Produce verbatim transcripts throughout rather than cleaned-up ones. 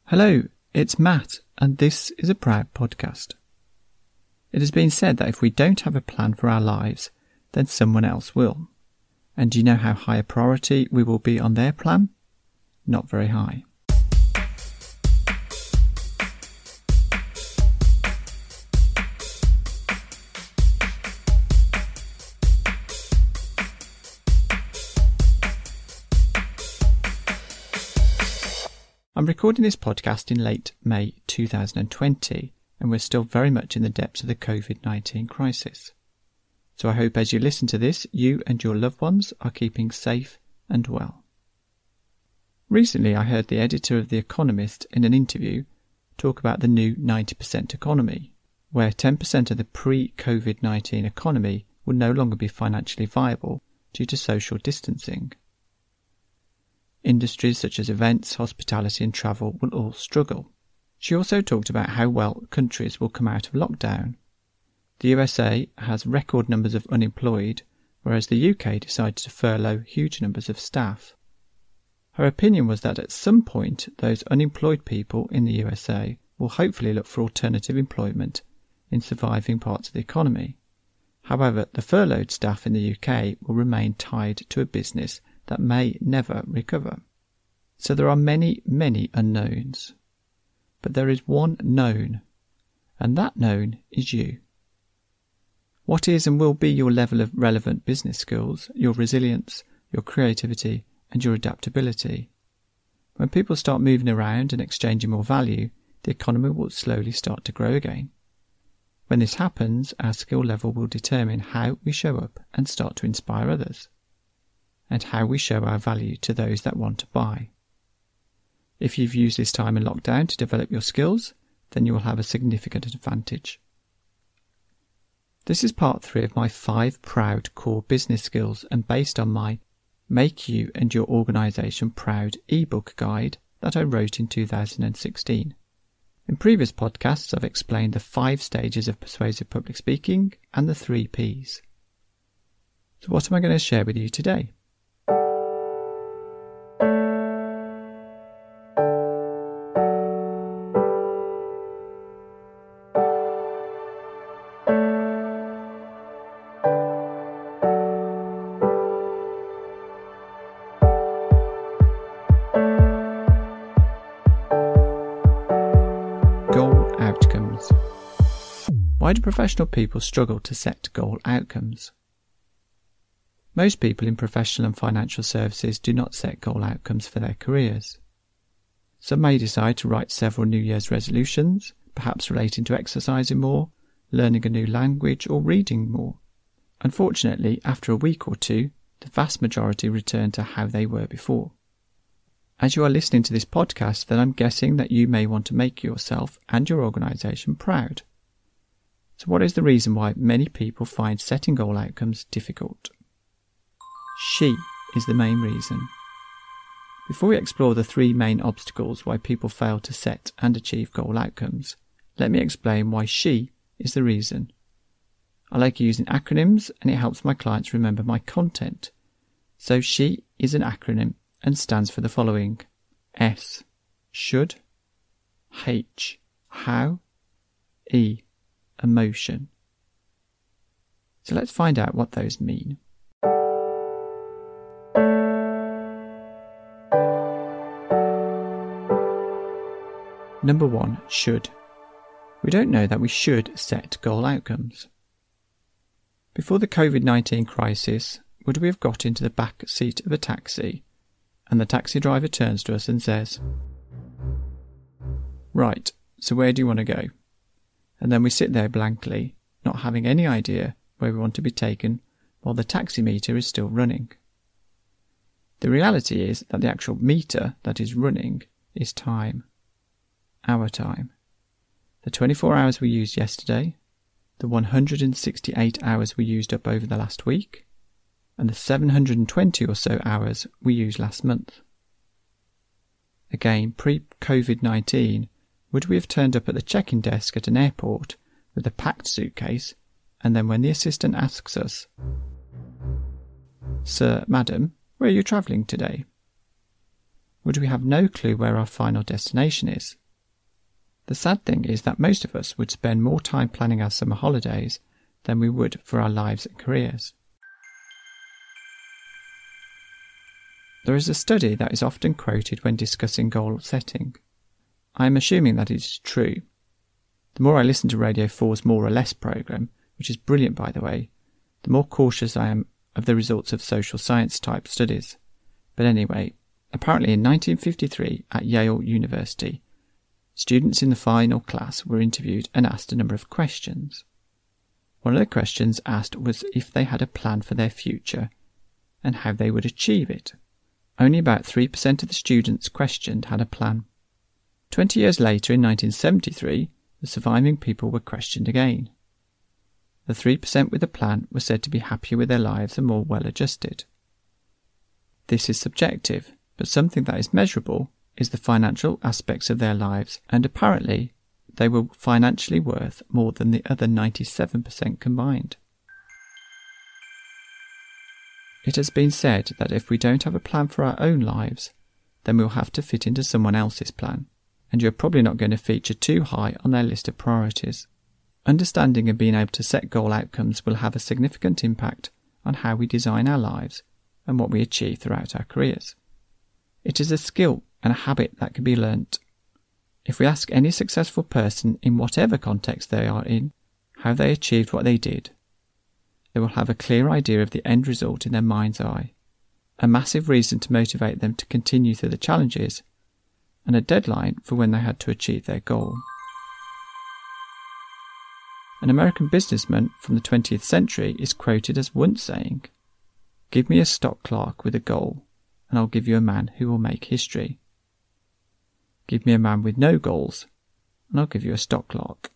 Hello, it's Matt, and this is a Proud podcast. It has been said that if we don't have a plan for our lives, then someone else will. And do you know how high a priority we will be on their plan? Not very high. I'm recording this podcast in late May two thousand twenty, and we're still very much in the depths of the covid nineteen crisis. So I hope as you listen to this, you and your loved ones are keeping safe and well. Recently I heard the editor of The Economist in an interview talk about the new ninety percent economy, where ten percent of the pre-covid nineteen economy will no longer be financially viable due to social distancing. Industries such as events, hospitality and travel will all struggle. She also talked about how well countries will come out of lockdown. The U S A has record numbers of unemployed, whereas the U K decided to furlough huge numbers of staff. Her opinion was that at some point those unemployed people in the U S A will hopefully look for alternative employment in surviving parts of the economy. However, the furloughed staff in the U K will remain tied to a business that may never recover. So there are many, many unknowns. But there is one known, and that known is you. What is and will be your level of relevant business skills, your resilience, your creativity, and your adaptability? When people start moving around and exchanging more value, the economy will slowly start to grow again. When this happens, our skill level will determine how we show up and start to inspire others, and how we show our value to those that want to buy. If you've used this time in lockdown to develop your skills, then you will have a significant advantage. This is part three of my five proud core business skills and based on my Make You and Your Organisation Proud ebook guide that I wrote in two thousand sixteen. In previous podcasts I've explained the five stages of persuasive public speaking and the three P's. So what am I going to share with you today? Goal outcomes. Why do professional people struggle to set goal outcomes? Most people in professional and financial services do not set goal outcomes for their careers. Some may decide to write several New Year's resolutions, perhaps relating to exercising more, learning a new language or reading more. Unfortunately, after a week or two, the vast majority return to how they were before. As you are listening to this podcast, then I'm guessing that you may want to make yourself and your organisation proud. So what is the reason why many people find setting goal outcomes difficult? She is the main reason. Before we explore the three main obstacles why people fail to set and achieve goal outcomes, let me explain why she is the reason. I like using acronyms and it helps my clients remember my content. So she is an acronym and stands for the following: S, should; H, how; E, emotion. So let's find out what those mean. Number one, should. We don't know that we should set goal outcomes. Before the covid nineteen crisis, would we have got into the back seat of a taxi and the taxi driver turns to us and says, "Right, so where do you want to go?" And then we sit there blankly, not having any idea where we want to be taken while the taxi meter is still running. The reality is that the actual meter that is running is time. Our time. The twenty-four hours we used yesterday, the one hundred sixty-eight hours we used up over the last week, and the seven hundred twenty or so hours we used last month. Again, pre-covid nineteen, would we have turned up at the check-in desk at an airport with a packed suitcase, and then when the assistant asks us, "Sir, madam, where are you travelling today?" Would we have no clue where our final destination is? The sad thing is that most of us would spend more time planning our summer holidays than we would for our lives and careers. There is a study that is often quoted when discussing goal setting. I am assuming that it is true. The more I listen to Radio four's More or Less programme, which is brilliant by the way, the more cautious I am of the results of social science type studies. But anyway, apparently in nineteen fifty-three at Yale University, students in the final class were interviewed and asked a number of questions. One of the questions asked was if they had a plan for their future and how they would achieve it. Only about three percent of the students questioned had a plan. Twenty years later, in nineteen seventy-three, the surviving people were questioned again. The three percent with a plan were said to be happier with their lives and more well-adjusted. This is subjective, but something that is measurable is the financial aspects of their lives, and apparently they were financially worth more than the other ninety-seven percent combined. It has been said that if we don't have a plan for our own lives, then we'll have to fit into someone else's plan, and you're probably not going to feature too high on their list of priorities. Understanding and being able to set goal outcomes will have a significant impact on how we design our lives and what we achieve throughout our careers. It is a skill and a habit that can be learnt. If we ask any successful person in whatever context they are in how they achieved what they did, they will have a clear idea of the end result in their mind's eye, a massive reason to motivate them to continue through the challenges, and a deadline for when they had to achieve their goal. An American businessman from the twentieth century is quoted as once saying, "Give me a stock clerk with a goal, and I'll give you a man who will make history. Give me a man with no goals, and I'll give you a stock clerk."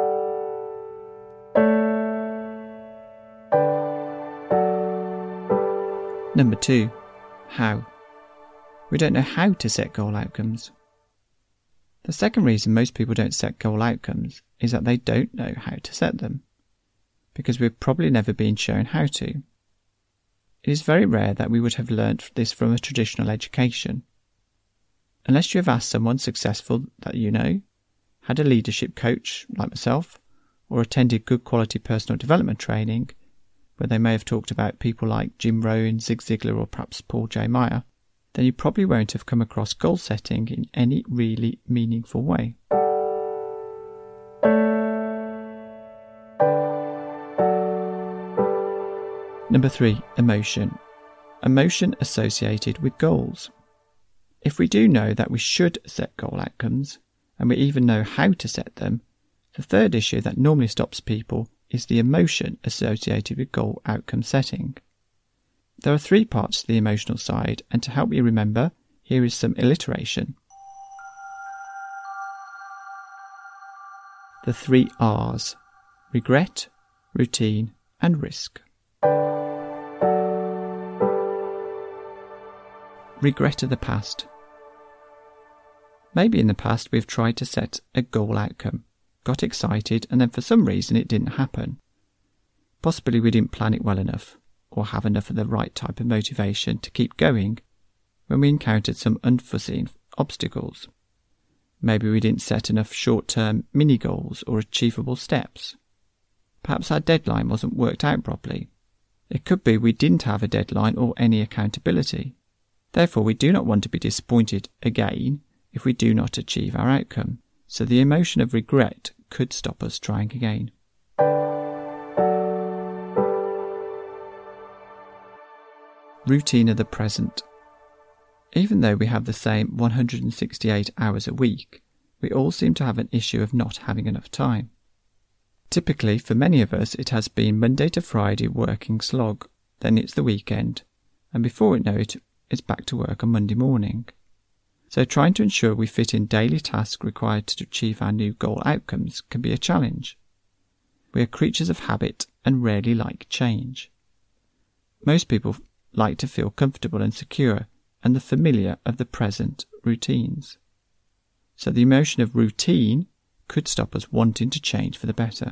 Number two, how. We don't know how to set goal outcomes. The second reason most people don't set goal outcomes is that they don't know how to set them, because we've probably never been shown how to. It is very rare that we would have learnt this from a traditional education. Unless you have asked someone successful that you know, had a leadership coach like myself, or attended good quality personal development training, where they may have talked about people like Jim Rohn, Zig Ziglar, or perhaps Paul J. Meyer, then you probably won't have come across goal setting in any really meaningful way. Number three, emotion. Emotion associated with goals. If we do know that we should set goal outcomes, and we even know how to set them, the third issue that normally stops people is the emotion associated with goal outcome setting. There are three parts to the emotional side, and to help you remember, here is some alliteration. The three R's: regret, routine, and risk. Regret of the past. Maybe in the past we've tried to set a goal outcome, got excited, and then for some reason it didn't happen. Possibly we didn't plan it well enough, or have enough of the right type of motivation to keep going when we encountered some unforeseen obstacles. Maybe we didn't set enough short-term mini-goals or achievable steps. Perhaps our deadline wasn't worked out properly. It could be we didn't have a deadline or any accountability. Therefore, we do not want to be disappointed again if we do not achieve our outcome, so the emotion of regret could stop us trying again. Routine of the present. Even though we have the same one hundred sixty-eight hours a week, we all seem to have an issue of not having enough time. Typically, for many of us, it has been Monday to Friday working slog, then it's the weekend, and before we know it, it's back to work on Monday morning. So trying to ensure we fit in daily tasks required to achieve our new goal outcomes can be a challenge. We are creatures of habit and rarely like change. Most people like to feel comfortable and secure and the familiar of the present routines. So the emotion of routine could stop us wanting to change for the better.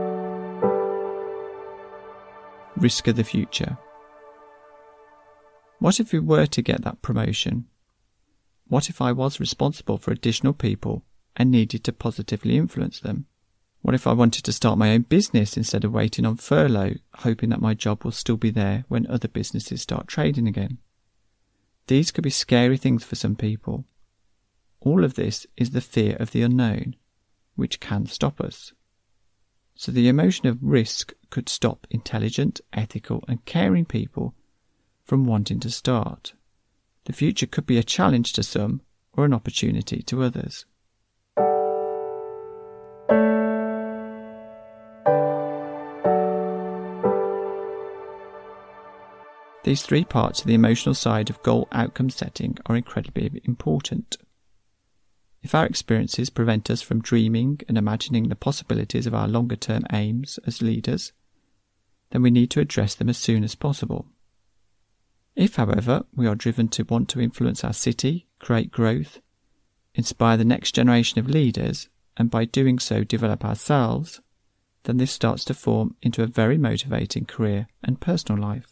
Risk of the future. What if we were to get that promotion? What if I was responsible for additional people and needed to positively influence them? What if I wanted to start my own business instead of waiting on furlough, hoping that my job will still be there when other businesses start trading again? These could be scary things for some people. All of this is the fear of the unknown, which can stop us. So the emotion of risk could stop intelligent, ethical and caring people from wanting to start. The future could be a challenge to some or an opportunity to others. These three parts of the emotional side of goal outcome setting are incredibly important. If our experiences prevent us from dreaming and imagining the possibilities of our longer-term aims as leaders, then we need to address them as soon as possible. If, however, we are driven to want to influence our city, create growth, inspire the next generation of leaders, and by doing so develop ourselves, then this starts to form into a very motivating career and personal life.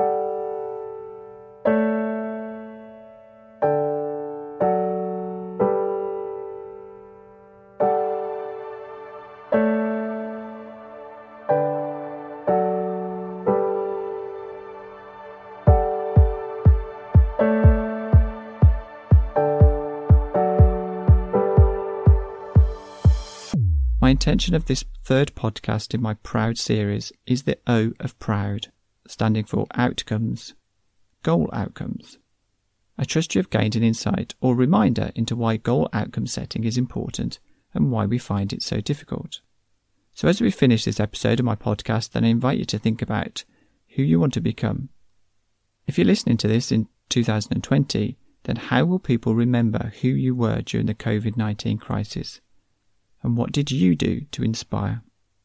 My intention of this third podcast in my Proud series is the O of Proud, standing for Outcomes, Goal Outcomes. I trust you have gained an insight or reminder into why goal outcome setting is important and why we find it so difficult. So as we finish this episode of my podcast, then I invite you to think about who you want to become. If you're listening to this in two thousand twenty, then how will people remember who you were during the covid nineteen crisis? And what did you do to inspire?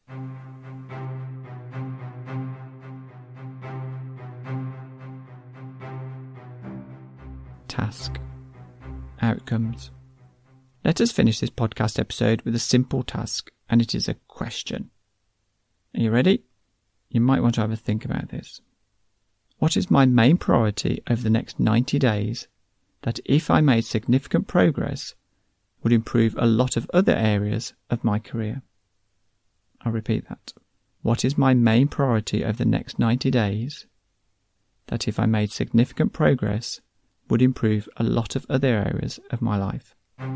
Task. Outcomes. Let us finish this podcast episode with a simple task, and it is a question. Are you ready? You might want to have a think about this. What is my main priority over the next ninety days that, if I made significant progress, would improve a lot of other areas of my career? I'll repeat that. What is my main priority over the next ninety days that, if I made significant progress, would improve a lot of other areas of my life?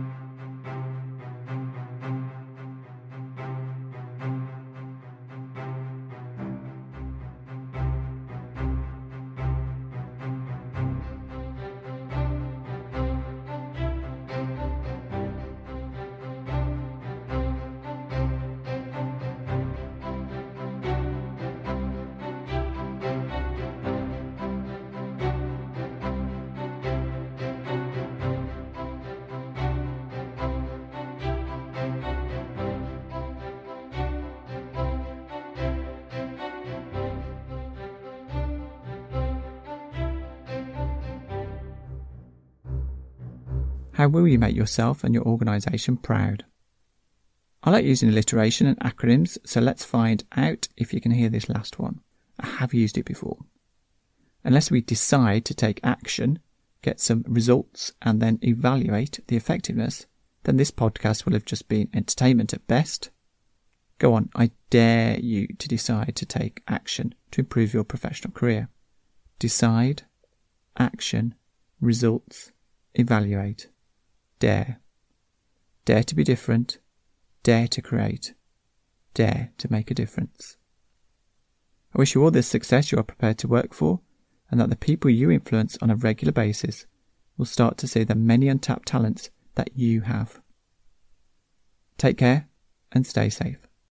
How will you make yourself and your organisation proud? I like using alliteration and acronyms, so let's find out if you can hear this last one. I have used it before. Unless we decide to take action, get some results, and then evaluate the effectiveness, then this podcast will have just been entertainment at best. Go on, I dare you to decide to take action to improve your professional career. Decide, action, results, evaluate. Dare. Dare to be different. Dare to create. Dare to make a difference. I wish you all the success you are prepared to work for, and that the people you influence on a regular basis will start to see the many untapped talents that you have. Take care and stay safe.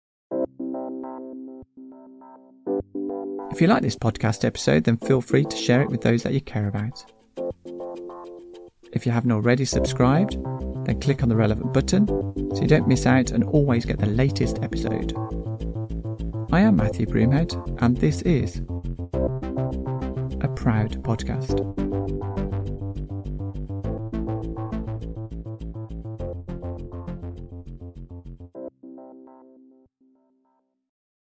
If you like this podcast episode, then feel free to share it with those that you care about. If you haven't already subscribed, then click on the relevant button so you don't miss out and always get the latest episode. I am Matthew Broomhead, and this is a Proud Podcast.